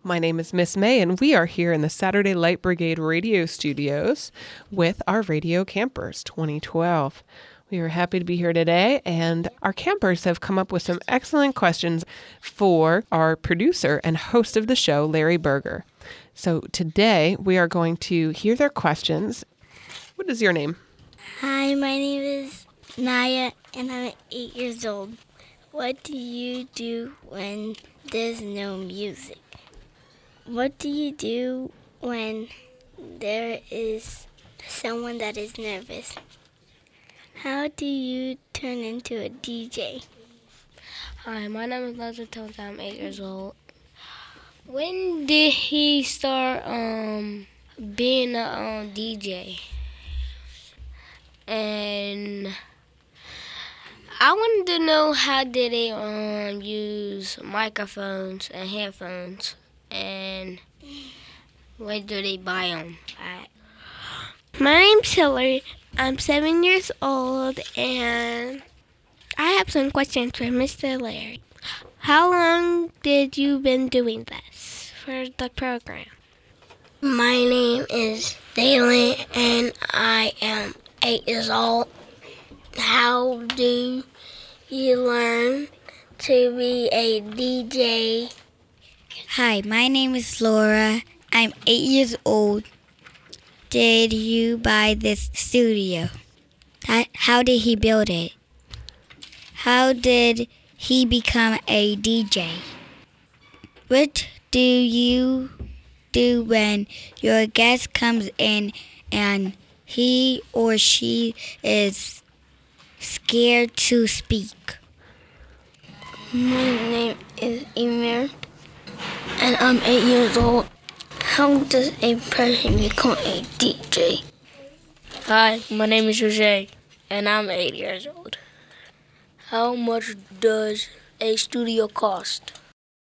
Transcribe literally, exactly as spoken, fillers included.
My name is Miss May, and we are here in the Saturday Light Brigade radio studios with our Radio Campers twenty twelve. We are happy to be here today, and our campers have come up with some excellent questions for our producer and host of the show, Larry Berger. So today we are going to hear their questions. What is your name? Hi, my name is Naya, and I'm eight years old. What do you do when there's no music? What do you do when there is someone that is nervous? How do you turn into a D J? Hi, my name is Leslie Tones. I'm eight years old. When did he start um being a um, D J? And I wanted to know, how did they um use microphones and headphones, and where do they buy them at? My name's Hillary. I'm seven years old, and I have some questions for Mister Larry. How long did you been doing this for the program? My name is Dalen, and I am eight years old. How do you learn to be a D J? Hi, my name is Laura. I'm eight years old. Did you buy this studio? How did he build it? How did he become a D J? What do you do when your guest comes in and he or she is scared to speak? My name is Emir, and I'm eight years old. How does a person become a D J? Hi, my name is Jose, and I'm eight years old. How much does a studio cost?